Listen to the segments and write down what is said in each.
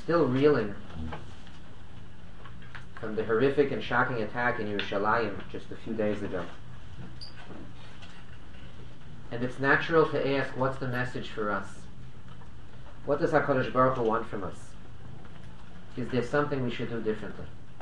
still reeling from the horrific and shocking attack in Yerushalayim just a few days ago. And it's natural to ask, what's the message for us? What does HaKadosh Baruch Hu want from us? Is there something we should do differently?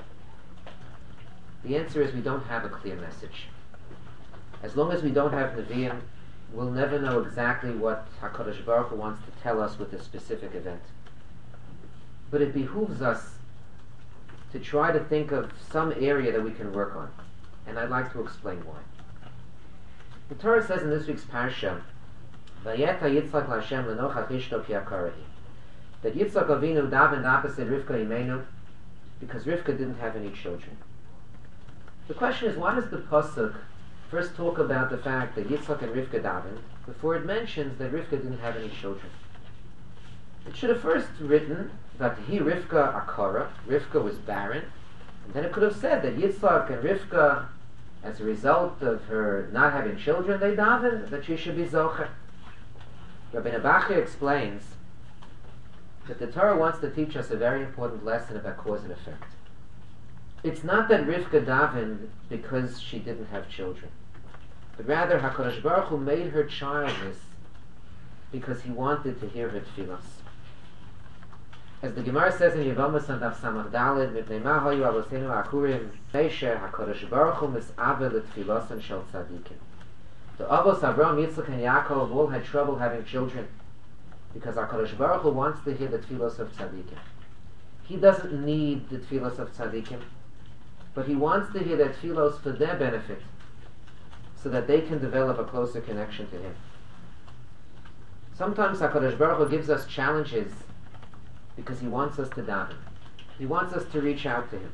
The answer is we don't have a clear message. As long as we don't have Nevi'im, we'll never know exactly what HaKadosh Baruch Hu wants to tell us with a specific event. But it behooves us to try to think of some area that we can work on. And I'd like to explain why. The Torah says in this week's Parsha, Vayeta Yitzchak L'Hashem L'nochach Ishto Ki Akarahi, that Yitzchak Avinu davened opposite Rivka Imenu because Rivka didn't have any children. The question is, why does the Pasuk first talk about the fact that Yitzchak and Rivka davened before it mentions that Rivka didn't have any children? It should have first written that he Rivka Akara, Rivka was barren, and then it could have said that Yitzchak and Rivka, as a result of her not having children, they davened that she should be Zocher. Rabbi Bachya explains that the Torah wants to teach us a very important lesson about cause and effect. It's not that Rivka davened because she didn't have children, but rather HaKadosh Baruch Hu made her childless because he wanted to hear her tefillos. As the Gemara says in Yevamos and Daf Samach Daled, Mipnei ma hayu avoseinu akurim meisher HaKadosh Baruch Hu mis'ave l'tfilosan shel tzadikim. The Avos Avraham, Yitzchak, and Yaakov all had trouble having children because HaKadosh Baruch Hu wants to hear the tefillos of tzadikim. He doesn't need the tefillos of tzadikim, but he wants to hear the tefillos for their benefit, so that they can develop a closer connection to him. Sometimes HaKadosh Baruch Hu gives us challenges because he wants us to daven. He wants us to reach out to him.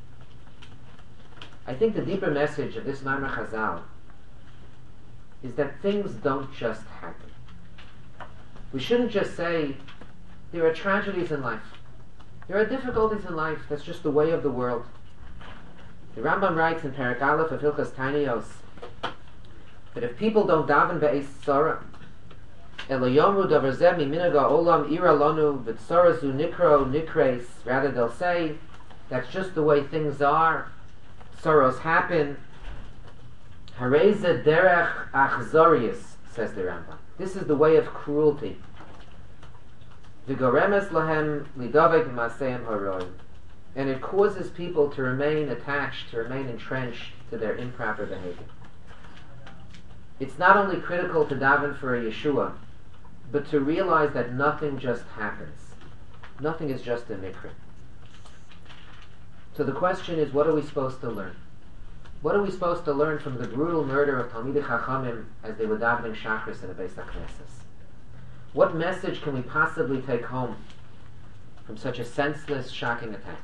I think the deeper message of this Maimar Chazal is that things don't just happen. We shouldn't just say, there are tragedies in life. There are difficulties in life. That's just the way of the world. The Rambam writes in Perek Aleph of Hilchos Tainiyos that if people don't daven be'ez tzara, elo yomru davar zeh miminhag ha'olam ira lanu v'tzara zu nikro nikreis, rather they'll say, that's just the way things are, sorrows happen. Hareze derech achzorius, says the Rambam. This is the way of cruelty. V'goremes lahem lidavek maseim haroi. And it causes people to remain attached, to remain entrenched to their improper behavior. It's not only critical to daven for a Yeshua, but to realize that nothing just happens. Nothing is just a mikra. So the question is, what are we supposed to learn? What are we supposed to learn from the brutal murder of Talmidei Chachamim as they were davening Shachris in the Beis HaKnesses? What message can we possibly take home from such a senseless, shocking attack?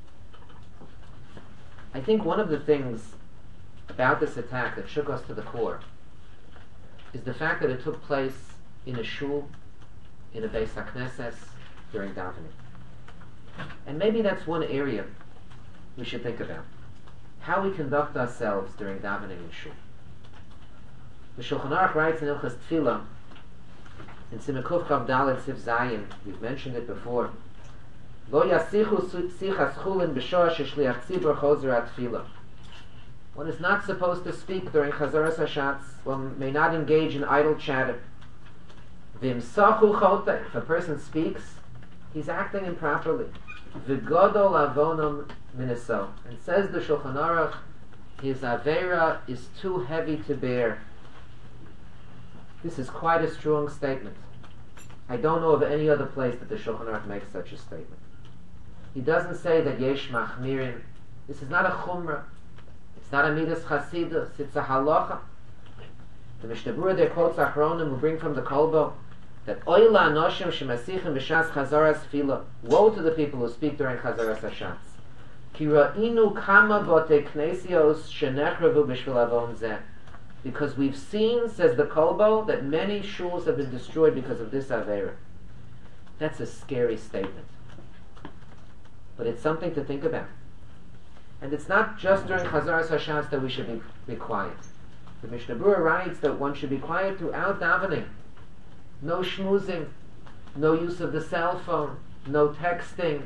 I think one of the things about this attack that shook us to the core is the fact that it took place in a shul, in a Beis HaKnesses, during davening. And maybe that's one area we should think about. How we conduct ourselves during davening in shul. The Shulchan Aruch writes in Ilchas Tefillah, in Simon Kuf Chav Daled Sif Zayin, we've mentioned it before, Lo yasichu sichas chulin b'shor sheshliach tzibur chozer atfila. One is not supposed to speak during Chazaras Hashatz. One may not engage in idle chatter. V'imsachu chotei. If a person speaks, he's acting improperly. V'godol avonam miniso. And says the Shulchan Aruch, his avera is too heavy to bear. This is quite a strong statement. I don't know of any other place that the Shulchan Aruch makes such a statement. He doesn't say that yesh machmirin. This is not a chumrah. It's not a midas chasidus. It's a halacha. The Mishnah Berurah there quotes Achronim, who bring from the Kolbo, that oila anoshim shemasichim b'shas chazaras fila. Woe to the people who speak during chazaras hashatz. Ki ra'inu kama bote knesios shenechravu b'shvil avon zeh. Because we've seen, says the Kolbo, that many shuls have been destroyed because of this avera. That's a scary statement. But it's something to think about. And it's not just during Chazaras Hashatz that we should be quiet. The Mishnah Berurah writes that one should be quiet throughout davening. No schmoozing, no use of the cell phone, no texting.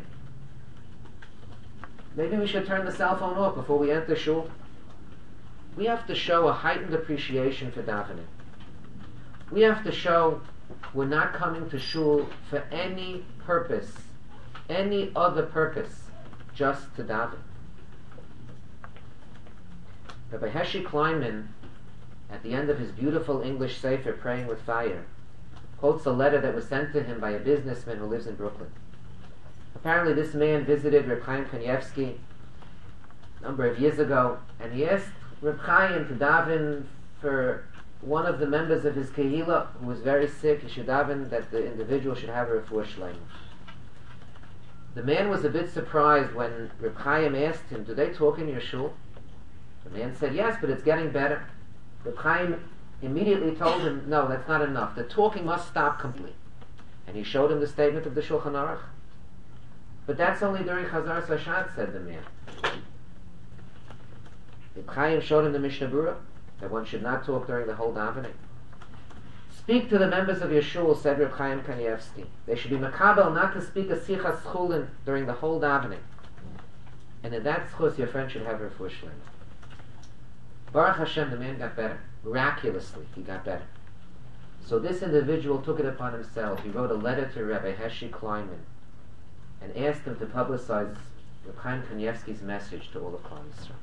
Maybe we should turn the cell phone off before we enter shul. We have to show a heightened appreciation for davening. We have to show we're not coming to shul for any purpose, any other purpose, just to daven. Rabbi Heshi Kleinman, at the end of his beautiful English sefer, Praying with Fire, quotes a letter that was sent to him by a businessman who lives in Brooklyn. Apparently this man visited Reb Chaim Kanievsky a number of years ago, and he asked Reb Chaim to daven for one of the members of his kehillah who was very sick. He should daven that the individual should have a refuah shleima. The man was a bit surprised when Reb Chaim asked him, "Do they talk in your shul?" The man said, "Yes, but it's getting better." Reb Chaim immediately told him, "No, that's not enough. The talking must stop completely." And he showed him the statement of the Shulchan Aruch. "But that's only during Chazar Sashat," said the man. Reb Chaim showed him the Mishnah Berurah, that one should not talk during the whole davening. "Speak to the members of your shul," said Reb Chaim Kanievsky. "They should be makabel not to speak a sichas chulin during the whole davening. And in that schus, your friend should have her refuah shleima." Baruch Hashem, the man got better. Miraculously, he got better. So this individual took it upon himself. He wrote a letter to Rabbi Heshi Kleinman and asked him to publicize Reb Chaim Kanievsky's message to all of Klal Yisrael.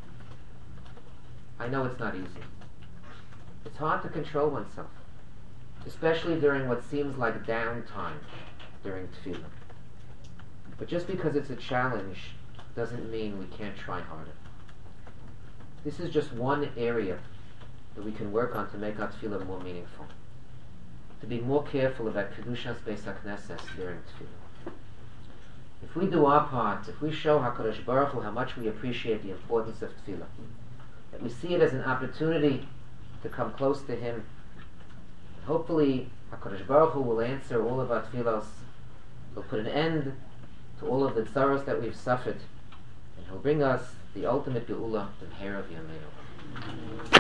I know it's not easy. It's hard to control oneself, especially during what seems like downtime during tefillah. But just because it's a challenge doesn't mean we can't try harder. This is just one area that we can work on to make our tefillah more meaningful. To be more careful about Kedushas Beis HaKnesses during tefillah. If we do our part, if we show HaKadosh Baruch Hu how much we appreciate the importance of tefillah, that we see it as an opportunity to come close to Him, hopefully HaKadosh Baruch Hu will answer all of our tefillos. He'll put an end to all of the tzaros that we've suffered, and He'll bring us the ultimate geula, the hair of Yameinu.